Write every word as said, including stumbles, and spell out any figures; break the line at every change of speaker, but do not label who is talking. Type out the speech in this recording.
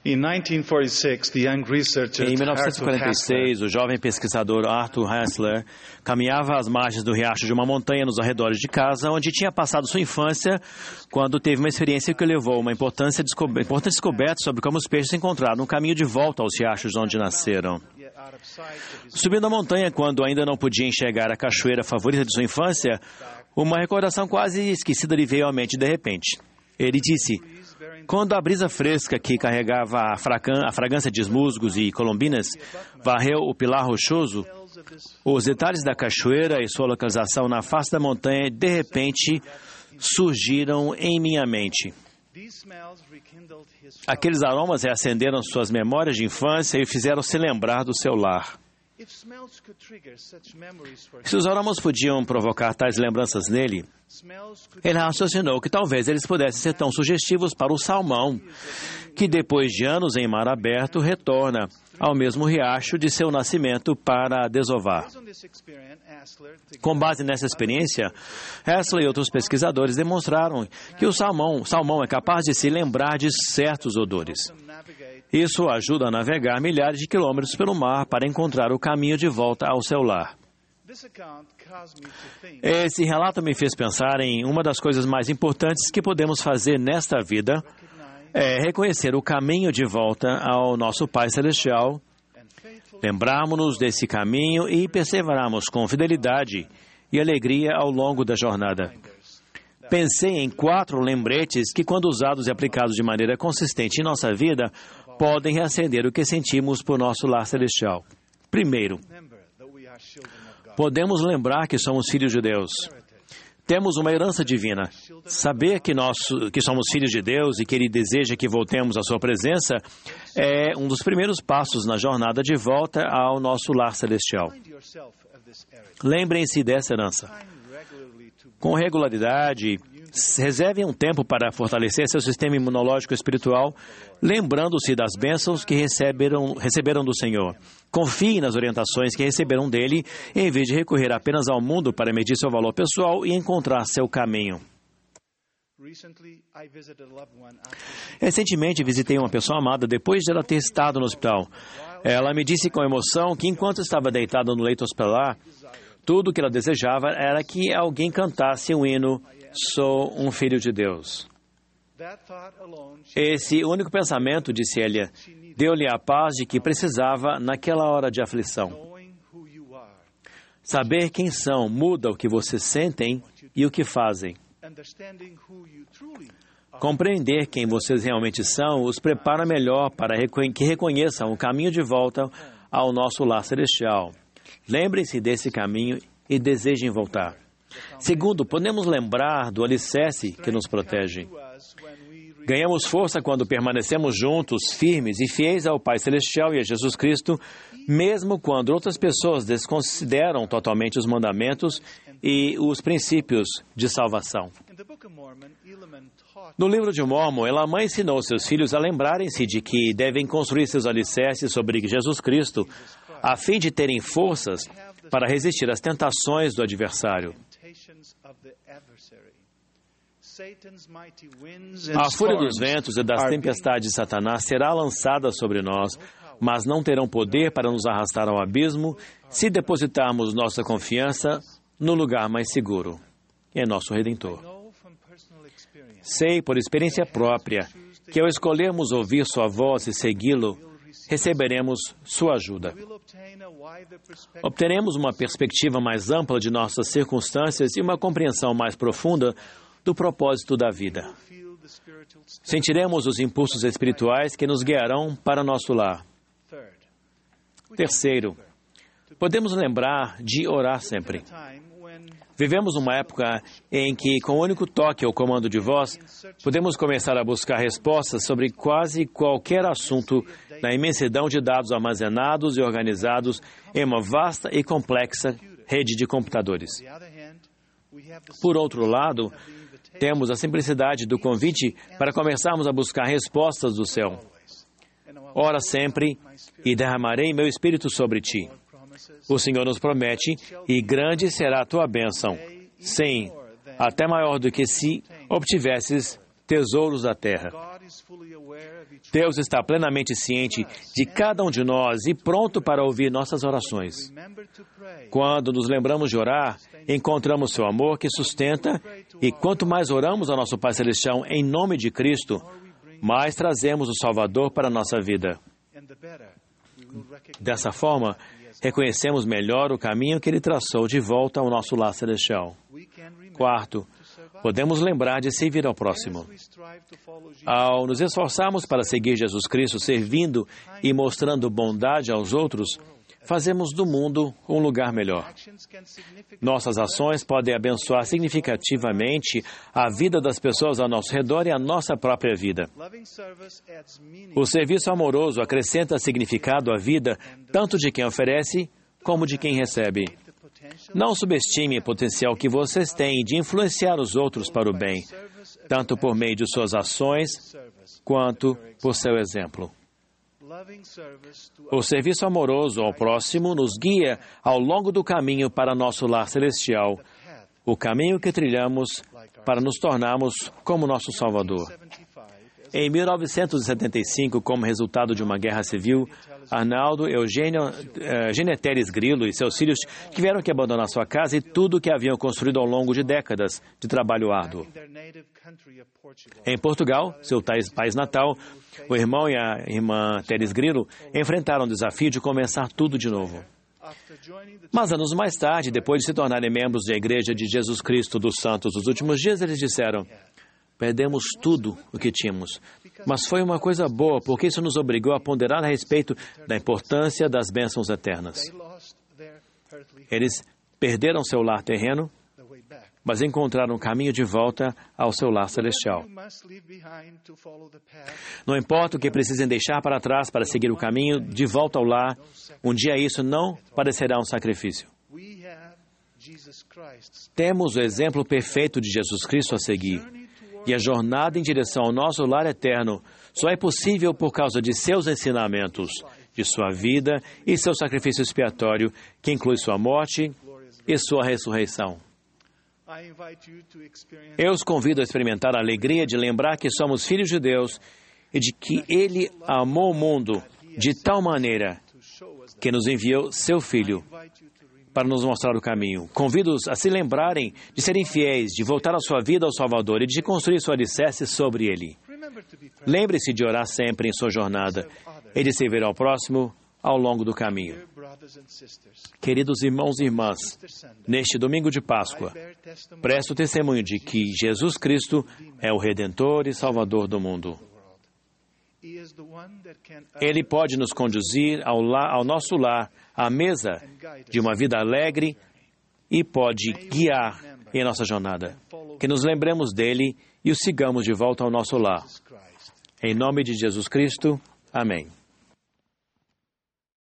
Em mil novecentos e quarenta e seis, o jovem pesquisador Arthur Hassler caminhava às margens do riacho de uma montanha nos arredores de casa, onde tinha passado sua infância, quando teve uma experiência que o levou a uma importante descoberta sobre como os peixes encontraram um caminho de volta aos riachos onde nasceram. Subindo a montanha, quando ainda não podia enxergar a cachoeira favorita de sua infância, uma recordação quase esquecida lhe veio à mente de repente. Ele disse: quando a brisa fresca que carregava a, a fragrância de musgos e colombinas varreu o pilar rochoso, os detalhes da cachoeira e sua localização na face da montanha, de repente, surgiram em minha mente. Aqueles aromas reacenderam suas memórias de infância e o fizeram se lembrar do seu lar. Se os aromas podiam provocar tais lembranças nele, ele raciocinou que talvez eles pudessem ser tão sugestivos para o salmão, que depois de anos em mar aberto, retorna ao mesmo riacho de seu nascimento para desovar. Com base nessa experiência, Hassler e outros pesquisadores demonstraram que o salmão, salmão é capaz de se lembrar de certos odores. Isso ajuda a navegar milhares de quilômetros pelo mar para encontrar o caminho de volta ao seu lar. Esse relato me fez pensar em uma das coisas mais importantes que podemos fazer nesta vida, é reconhecer o caminho de volta ao nosso Pai Celestial, lembrarmos-nos desse caminho e perseverarmos com fidelidade e alegria ao longo da jornada. Pensei em quatro lembretes que, quando usados e aplicados de maneira consistente em nossa vida, podem reacender o que sentimos por nosso lar celestial. Primeiro, podemos lembrar que somos filhos de Deus. Temos uma herança divina. Saber que, nós, que somos filhos de Deus e que Ele deseja que voltemos à Sua presença é um dos primeiros passos na jornada de volta ao nosso lar celestial. Lembrem-se dessa herança. Com regularidade, reservem um tempo para fortalecer seu sistema imunológico espiritual, lembrando-se das bênçãos que receberam, receberam do Senhor. Confiem nas orientações que receberam dele, em vez de recorrer apenas ao mundo para medir seu valor pessoal e encontrar seu caminho. Recentemente, visitei uma pessoa amada depois de ela ter estado no hospital. Ela me disse com emoção que, enquanto estava deitada no leito hospitalar, tudo o que ela desejava era que alguém cantasse o hino "Sou um filho de Deus". Esse único pensamento, disse ela, deu-lhe a paz de que precisava naquela hora de aflição. Saber quem são muda o que vocês sentem e o que fazem. Compreender quem vocês realmente são os prepara melhor para que reconheçam o caminho de volta ao nosso lar celestial. Lembrem-se desse caminho e desejem voltar. Segundo, podemos lembrar do alicerce que nos protege. Ganhamos força quando permanecemos juntos, firmes e fiéis ao Pai Celestial e a Jesus Cristo, mesmo quando outras pessoas desconsideram totalmente os mandamentos e os princípios de salvação. No livro de Mórmon, Elamã ensinou seus filhos a lembrarem-se de que devem construir seus alicerces sobre Jesus Cristo, a fim de terem forças para resistir às tentações do adversário. A fúria dos ventos e das tempestades de Satanás será lançada sobre nós, mas não terão poder para nos arrastar ao abismo se depositarmos nossa confiança no lugar mais seguro, em nosso Redentor. Sei, por experiência própria, que ao escolhermos ouvir sua voz e segui-lo, receberemos sua ajuda. Obteremos uma perspectiva mais ampla de nossas circunstâncias e uma compreensão mais profunda do propósito da vida. Sentiremos os impulsos espirituais que nos guiarão para nosso lar. Terceiro, podemos lembrar de orar sempre. Vivemos numa época em que, com o único toque ou comando de voz, podemos começar a buscar respostas sobre quase qualquer assunto na imensidão de dados armazenados e organizados em uma vasta e complexa rede de computadores. Por outro lado, temos a simplicidade do convite para começarmos a buscar respostas do céu. Ora sempre, e derramarei meu Espírito sobre ti. O Senhor nos promete, e grande será a tua bênção. Sim, até maior do que se obtivesses tesouros da terra. Deus está plenamente ciente de cada um de nós e pronto para ouvir nossas orações. Quando nos lembramos de orar, encontramos seu amor que sustenta, e quanto mais oramos ao nosso Pai Celestial em nome de Cristo, mais trazemos o Salvador para a nossa vida. Dessa forma, reconhecemos melhor o caminho que Ele traçou de volta ao nosso lar celestial. Quarto, podemos lembrar de servir ao próximo. Ao nos esforçarmos para seguir Jesus Cristo, servindo e mostrando bondade aos outros, fazemos do mundo um lugar melhor. Nossas ações podem abençoar significativamente a vida das pessoas ao nosso redor e a nossa própria vida. O serviço amoroso acrescenta significado à vida tanto de quem oferece como de quem recebe. Não subestime o potencial que vocês têm de influenciar os outros para o bem, tanto por meio de suas ações quanto por seu exemplo. O serviço amoroso ao próximo nos guia ao longo do caminho para nosso lar celestial, o caminho que trilhamos para nos tornarmos como nosso Salvador. Em mil novecentos e setenta e cinco, como resultado de uma guerra civil, Arnaldo Eugênio uh, Geneteres Grillo e seus filhos tiveram que abandonar sua casa e tudo o que haviam construído ao longo de décadas de trabalho árduo. Em Portugal, seu país natal, o irmão e a irmã Teres Grillo enfrentaram o desafio de começar tudo de novo. Mas anos mais tarde, depois de se tornarem membros da Igreja de Jesus Cristo dos Santos dos Últimos Dias, eles disseram: perdemos tudo o que tínhamos, mas foi uma coisa boa, porque isso nos obrigou a ponderar a respeito da importância das bênçãos eternas. Eles perderam seu lar terreno, mas encontraram um caminho de volta ao seu lar celestial. Não importa o que precisem deixar para trás para seguir o caminho de volta ao lar, um dia isso não parecerá um sacrifício. Temos o exemplo perfeito de Jesus Cristo a seguir, e a jornada em direção ao nosso lar eterno só é possível por causa de seus ensinamentos, de sua vida e seu sacrifício expiatório, que inclui sua morte e sua ressurreição. Eu os convido a experimentar a alegria de lembrar que somos filhos de Deus e de que Ele amou o mundo de tal maneira que nos enviou seu Filho para nos mostrar o caminho. Convido-os a se lembrarem de serem fiéis, de voltar a sua vida ao Salvador e de construir sua alicerce sobre Ele. Lembre-se de orar sempre em sua jornada e de servir ao próximo ao longo do caminho. Queridos irmãos e irmãs, neste domingo de Páscoa, presto testemunho de que Jesus Cristo é o Redentor e Salvador do mundo. Ele pode nos conduzir ao, lar, ao nosso lar, à mesa de uma vida alegre e pode guiar em nossa jornada. Que nos lembremos dele e o sigamos de volta ao nosso lar. Em nome de Jesus Cristo, amém.